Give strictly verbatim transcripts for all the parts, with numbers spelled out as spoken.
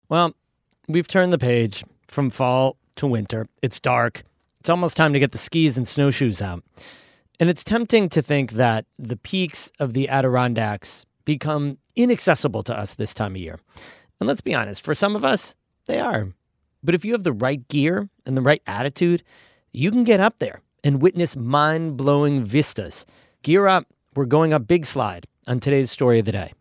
Well, we've turned the page from fall to winter. It's dark. It's almost time to get the skis and snowshoes out. And it's tempting to think that the peaks of the Adirondacks become inaccessible to us this time of year. And let's be honest, for some of us, they are. But if you have the right gear and the right attitude, you can get up there and witness mind-blowing vistas. Gear up. We're going up Big Slide on today's Story of the Day.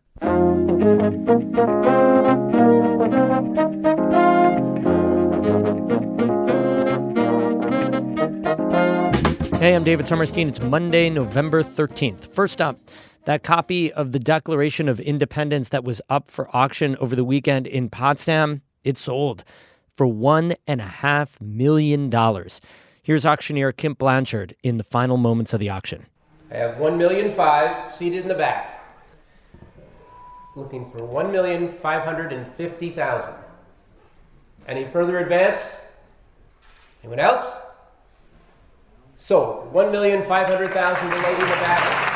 Hey, I'm David Sommerstein. It's Monday, November thirteenth. First up, that copy of the Declaration of Independence that was up for auction over the weekend in Potsdam, it sold for one and a half million dollars. Here's auctioneer Kim Blanchard in the final moments of the auction. I have one million five seated in the back. Looking for one million five hundred fifty thousand. Any further advance? Anyone else? Sold. one million five hundred thousand. The lady in the back.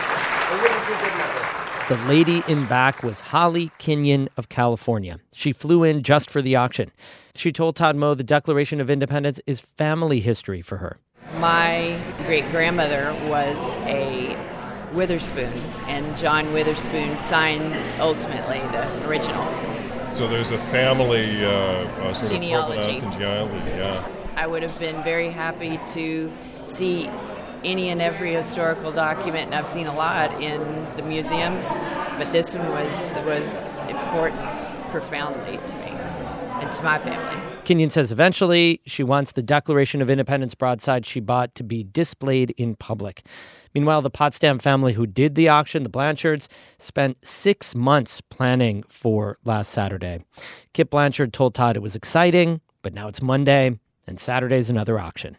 The lady in back was Holly Kenyon of California. She flew in just for the auction. She told Todd Moe the Declaration of Independence is family history for her. My great-grandmother was a Witherspoon, and John Witherspoon signed, ultimately, the original. So there's a family uh, uh, sort genealogy. of genealogy, yeah. I would have been very happy to see any and every historical document, and I've seen a lot in the museums, but this one was was important profoundly to me and to my family. Kenyon says eventually she wants the Declaration of Independence broadside she bought to be displayed in public. Meanwhile, the Potsdam family who did the auction, the Blanchards, spent six months planning for last Saturday. Kip Blanchard told Todd it was exciting, but now it's Monday, and Saturday's another auction.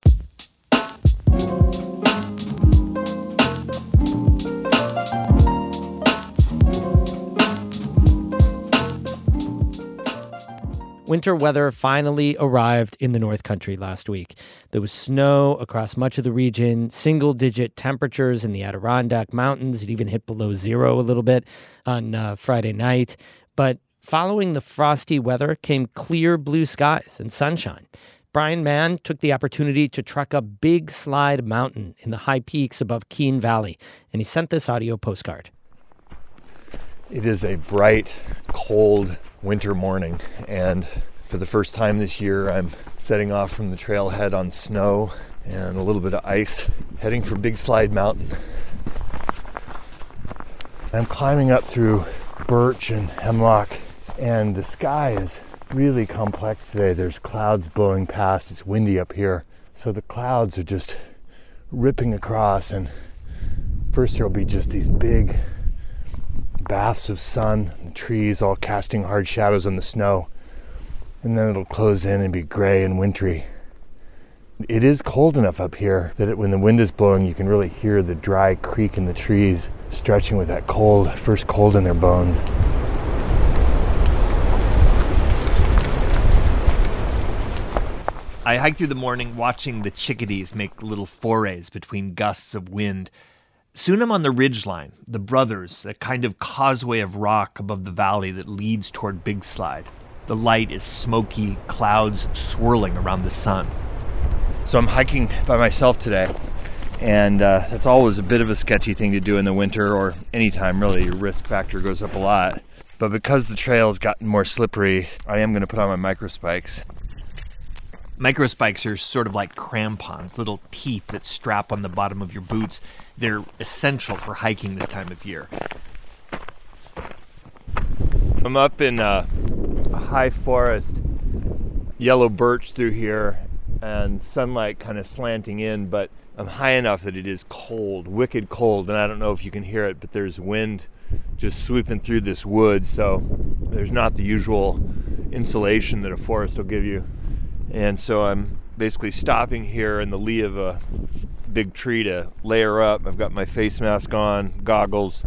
Winter weather finally arrived in the North Country last week. There was snow across much of the region, single-digit temperatures in the Adirondack Mountains. It even hit below zero a little bit on uh, Friday night. But following the frosty weather came clear blue skies and sunshine. Brian Mann took the opportunity to trek up Big Slide Mountain in the high peaks above Keene Valley, and he sent this audio postcard. It is a bright, cold winter morning, and for the first time this year, I'm setting off from the trailhead on snow and a little bit of ice, heading for Big Slide Mountain. I'm climbing up through birch and hemlock, and the sky is really complex today. There's clouds blowing past. It's windy up here, so the clouds are just ripping across, and first there'll be just these big baths of sun, and trees all casting hard shadows on the snow, and then it'll close in and be gray and wintry. It is cold enough up here that it, when the wind is blowing, you can really hear the dry creak in the trees stretching with that cold, first cold in their bones. I hiked through the morning watching the chickadees make little forays between gusts of wind. Soon I'm on the ridgeline, the Brothers, a kind of causeway of rock above the valley that leads toward Big Slide. The light is smoky, clouds swirling around the sun. So I'm hiking by myself today, and uh, that's always a bit of a sketchy thing to do in the winter, or anytime really. Your risk factor goes up a lot. But because the trail's gotten more slippery, I am going to put on my microspikes. Microspikes are sort of like crampons, little teeth that strap on the bottom of your boots. They're essential for hiking this time of year. I'm up in uh, a high forest, yellow birch through here, and sunlight kind of slanting in, but I'm high enough that it is cold, wicked cold, and I don't know if you can hear it, but there's wind just sweeping through this wood, so there's not the usual insulation that a forest will give you. And so I'm basically stopping here in the lee of a big tree to layer up. I've got my face mask on, goggles.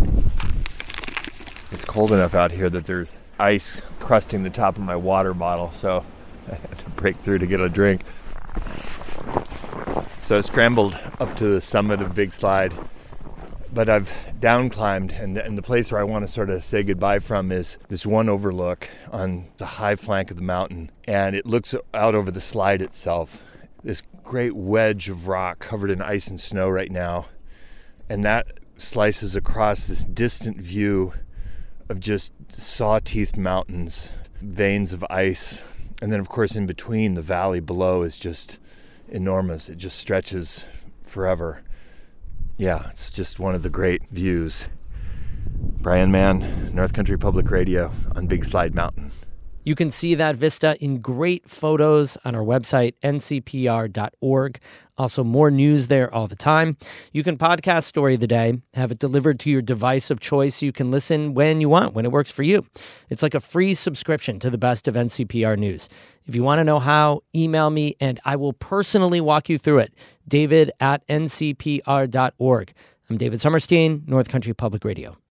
It's cold enough out here that there's ice crusting the top of my water bottle, so I had to break through to get a drink. So I scrambled up to the summit of Big Slide. but I've down climbed, and, and the place where I want to sort of say goodbye from is this one overlook on the high flank of the mountain, and it looks out over the slide itself. This great wedge of rock covered in ice and snow right now, and that slices across this distant view of just saw-teethed mountains, veins of ice, and then of course in between the valley below is just enormous. It just stretches forever. Yeah, it's just one of the great views. Brian Mann, North Country Public Radio on Big Slide Mountain. You can see that vista in great photos on our website, N C P R dot org. Also, more news there all the time. You can podcast Story of the Day, have it delivered to your device of choice so you can listen when you want, when it works for you. It's like a free subscription to the best of N C P R news. If you want to know how, email me and I will personally walk you through it. David at N C P R dot org. I'm David Sommerstein, North Country Public Radio.